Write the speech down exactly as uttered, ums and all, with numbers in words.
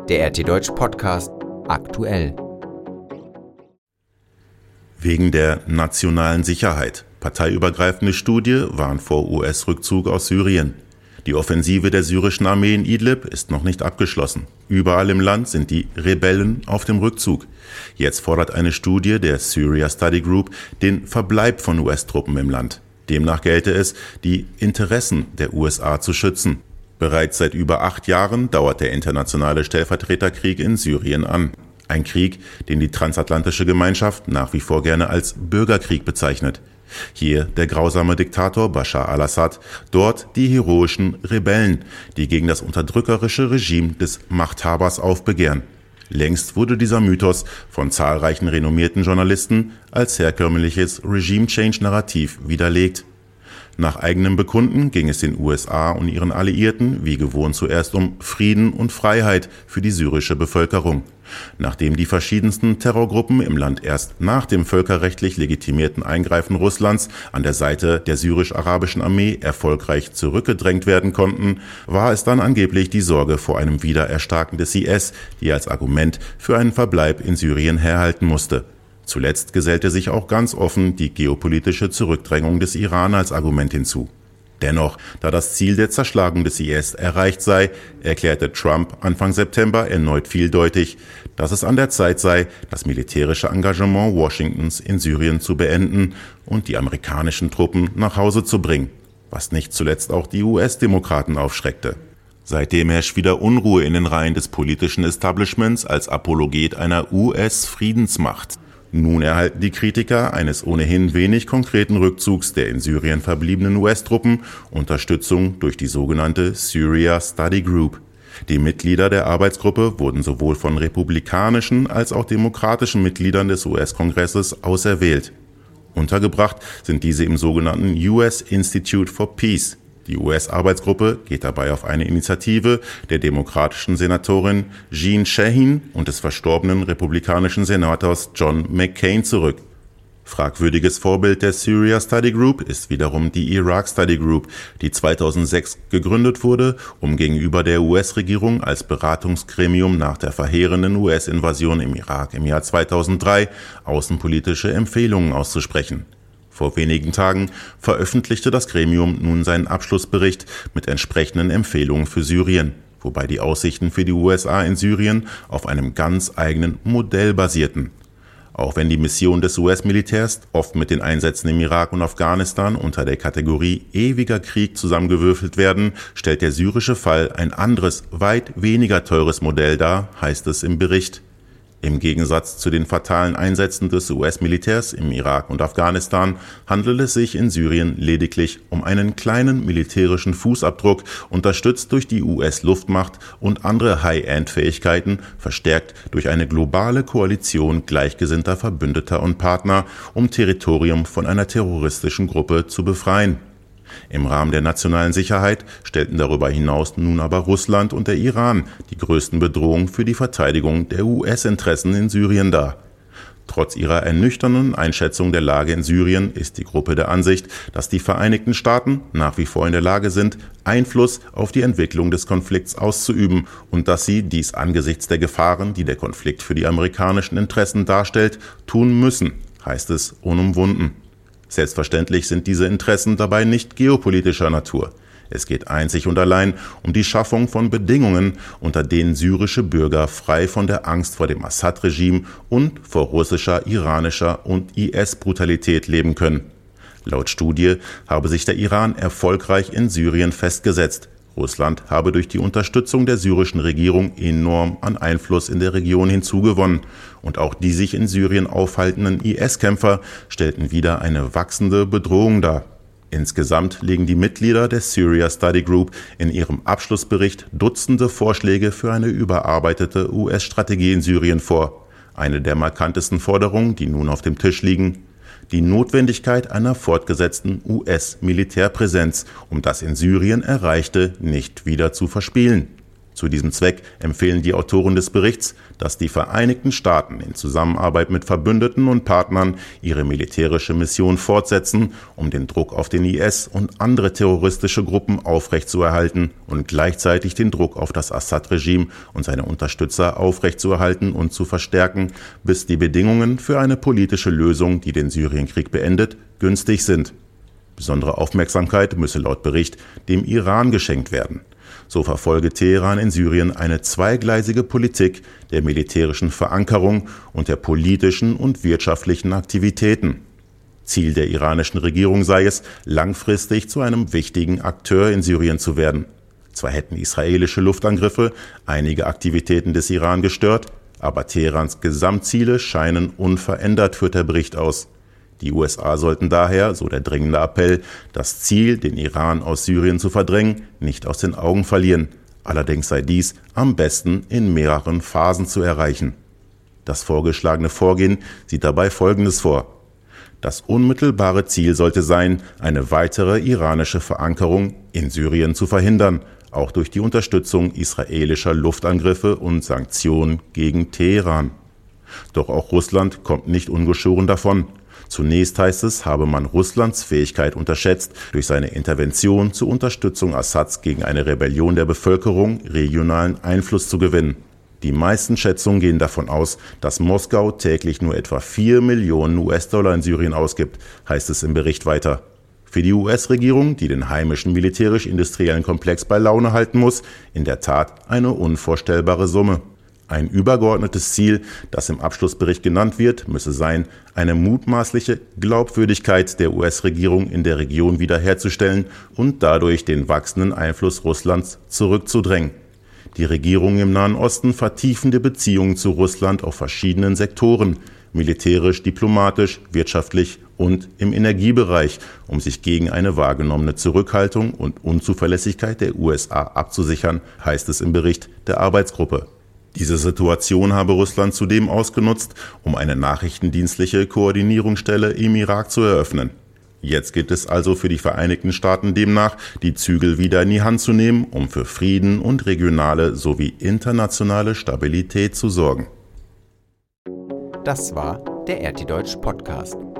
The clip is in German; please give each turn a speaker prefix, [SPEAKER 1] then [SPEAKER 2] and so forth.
[SPEAKER 1] Der R T Deutsch Podcast aktuell.
[SPEAKER 2] Wegen der nationalen Sicherheit. Parteiübergreifende Studie warnt vor U S-Rückzug aus Syrien. Die Offensive der syrischen Armee in Idlib ist noch nicht abgeschlossen. Überall im Land sind die Rebellen auf dem Rückzug. Jetzt fordert eine Studie der Syria Study Group den Verbleib von U S-Truppen im Land. Demnach gelte es, die Interessen der U S A zu schützen. Bereits seit über acht Jahren dauert der internationale Stellvertreterkrieg in Syrien an. Ein Krieg, den die transatlantische Gemeinschaft nach wie vor gerne als Bürgerkrieg bezeichnet. Hier der grausame Diktator Bashar al-Assad, dort die heroischen Rebellen, die gegen das unterdrückerische Regime des Machthabers aufbegehren. Längst wurde dieser Mythos von zahlreichen renommierten Journalisten als herkömmliches Regime-Change-Narrativ widerlegt. Nach eigenem Bekunden ging es den U S A und ihren Alliierten wie gewohnt zuerst um Frieden und Freiheit für die syrische Bevölkerung. Nachdem die verschiedensten Terrorgruppen im Land erst nach dem völkerrechtlich legitimierten Eingreifen Russlands an der Seite der syrisch-arabischen Armee erfolgreich zurückgedrängt werden konnten, war es dann angeblich die Sorge vor einem Wiedererstarken des I S, die als Argument für einen Verbleib in Syrien herhalten musste. Zuletzt gesellte sich auch ganz offen die geopolitische Zurückdrängung des Iran als Argument hinzu. Dennoch, da das Ziel der Zerschlagung des I S erreicht sei, erklärte Trump Anfang September erneut vieldeutig, dass es an der Zeit sei, das militärische Engagement Washingtons in Syrien zu beenden und die amerikanischen Truppen nach Hause zu bringen, was nicht zuletzt auch die U S-Demokraten aufschreckte. Seitdem herrscht wieder Unruhe in den Reihen des politischen Establishments als Apologet einer U S-Friedensmacht. Nun erhalten die Kritiker eines ohnehin wenig konkreten Rückzugs der in Syrien verbliebenen U S-Truppen Unterstützung durch die sogenannte Syria Study Group. Die Mitglieder der Arbeitsgruppe wurden sowohl von republikanischen als auch demokratischen Mitgliedern des U S-Kongresses auserwählt. Untergebracht sind diese im sogenannten U S Institute for Peace. Die U S-Arbeitsgruppe geht dabei auf eine Initiative der demokratischen Senatorin Jeanne Shaheen und des verstorbenen republikanischen Senators John McCain zurück. Fragwürdiges Vorbild der Syria Study Group ist wiederum die Iraq Study Group, die zweitausendsechs gegründet wurde, um gegenüber der U S-Regierung als Beratungsgremium nach der verheerenden U S-Invasion im Irak im Jahr zweitausenddrei außenpolitische Empfehlungen auszusprechen. Vor wenigen Tagen veröffentlichte das Gremium nun seinen Abschlussbericht mit entsprechenden Empfehlungen für Syrien, wobei die Aussichten für die U S A in Syrien auf einem ganz eigenen Modell basierten. Auch wenn die Mission des U S-Militärs oft mit den Einsätzen im Irak und Afghanistan unter der Kategorie ewiger Krieg zusammengewürfelt werden, stellt der syrische Fall ein anderes, weit weniger teures Modell dar, heißt es im Bericht. Im Gegensatz zu den fatalen Einsätzen des U S-Militärs im Irak und Afghanistan handelt es sich in Syrien lediglich um einen kleinen militärischen Fußabdruck, unterstützt durch die U S-Luftmacht und andere High-End-Fähigkeiten, verstärkt durch eine globale Koalition gleichgesinnter Verbündeter und Partner, um Territorium von einer terroristischen Gruppe zu befreien. Im Rahmen der nationalen Sicherheit stellten darüber hinaus nun aber Russland und der Iran die größten Bedrohungen für die Verteidigung der U S-Interessen in Syrien dar. Trotz ihrer ernüchternden Einschätzung der Lage in Syrien ist die Gruppe der Ansicht, dass die Vereinigten Staaten nach wie vor in der Lage sind, Einfluss auf die Entwicklung des Konflikts auszuüben und dass sie dies angesichts der Gefahren, die der Konflikt für die amerikanischen Interessen darstellt, tun müssen, heißt es unumwunden. Selbstverständlich sind diese Interessen dabei nicht geopolitischer Natur. Es geht einzig und allein um die Schaffung von Bedingungen, unter denen syrische Bürger frei von der Angst vor dem Assad-Regime und vor russischer, iranischer und I S-Brutalität leben können. Laut Studie habe sich der Iran erfolgreich in Syrien festgesetzt. Russland habe durch die Unterstützung der syrischen Regierung enorm an Einfluss in der Region hinzugewonnen. Und auch die sich in Syrien aufhaltenden I S-Kämpfer stellten wieder eine wachsende Bedrohung dar. Insgesamt legen die Mitglieder der Syria Study Group in ihrem Abschlussbericht Dutzende Vorschläge für eine überarbeitete U S-Strategie in Syrien vor. Eine der markantesten Forderungen, die nun auf dem Tisch liegen: die Notwendigkeit einer fortgesetzten U S-Militärpräsenz, um das in Syrien Erreichte nicht wieder zu verspielen. Zu diesem Zweck empfehlen die Autoren des Berichts, dass die Vereinigten Staaten in Zusammenarbeit mit Verbündeten und Partnern ihre militärische Mission fortsetzen, um den Druck auf den I S und andere terroristische Gruppen aufrechtzuerhalten und gleichzeitig den Druck auf das Assad-Regime und seine Unterstützer aufrechtzuerhalten und zu verstärken, bis die Bedingungen für eine politische Lösung, die den Syrienkrieg beendet, günstig sind. Besondere Aufmerksamkeit müsse laut Bericht dem Iran geschenkt werden. So verfolge Teheran in Syrien eine zweigleisige Politik der militärischen Verankerung und der politischen und wirtschaftlichen Aktivitäten. Ziel der iranischen Regierung sei es, langfristig zu einem wichtigen Akteur in Syrien zu werden. Zwar hätten israelische Luftangriffe einige Aktivitäten des Iran gestört, aber Teherans Gesamtziele scheinen unverändert, führt der Bericht aus. Die U S A sollten daher, so der dringende Appell, das Ziel, den Iran aus Syrien zu verdrängen, nicht aus den Augen verlieren. Allerdings sei dies am besten in mehreren Phasen zu erreichen. Das vorgeschlagene Vorgehen sieht dabei Folgendes vor. Das unmittelbare Ziel sollte sein, eine weitere iranische Verankerung in Syrien zu verhindern, auch durch die Unterstützung israelischer Luftangriffe und Sanktionen gegen Teheran. Doch auch Russland kommt nicht ungeschoren davon. Zunächst heißt es, habe man Russlands Fähigkeit unterschätzt, durch seine Intervention zur Unterstützung Assads gegen eine Rebellion der Bevölkerung regionalen Einfluss zu gewinnen. Die meisten Schätzungen gehen davon aus, dass Moskau täglich nur etwa vier Millionen U S-Dollar in Syrien ausgibt, heißt es im Bericht weiter. Für die U S-Regierung, die den heimischen militärisch-industriellen Komplex bei Laune halten muss, in der Tat eine unvorstellbare Summe. Ein übergeordnetes Ziel, das im Abschlussbericht genannt wird, müsse sein, eine mutmaßliche Glaubwürdigkeit der U S-Regierung in der Region wiederherzustellen und dadurch den wachsenden Einfluss Russlands zurückzudrängen. Die Regierungen im Nahen Osten vertiefen die Beziehungen zu Russland auf verschiedenen Sektoren, militärisch, diplomatisch, wirtschaftlich und im Energiebereich, um sich gegen eine wahrgenommene Zurückhaltung und Unzuverlässigkeit der U S A abzusichern, heißt es im Bericht der Arbeitsgruppe. Diese Situation habe Russland zudem ausgenutzt, um eine nachrichtendienstliche Koordinierungsstelle im Irak zu eröffnen. Jetzt gilt es also für die Vereinigten Staaten demnach, die Zügel wieder in die Hand zu nehmen, um für Frieden und regionale sowie internationale Stabilität zu sorgen.
[SPEAKER 1] Das war der R T Deutsch Podcast.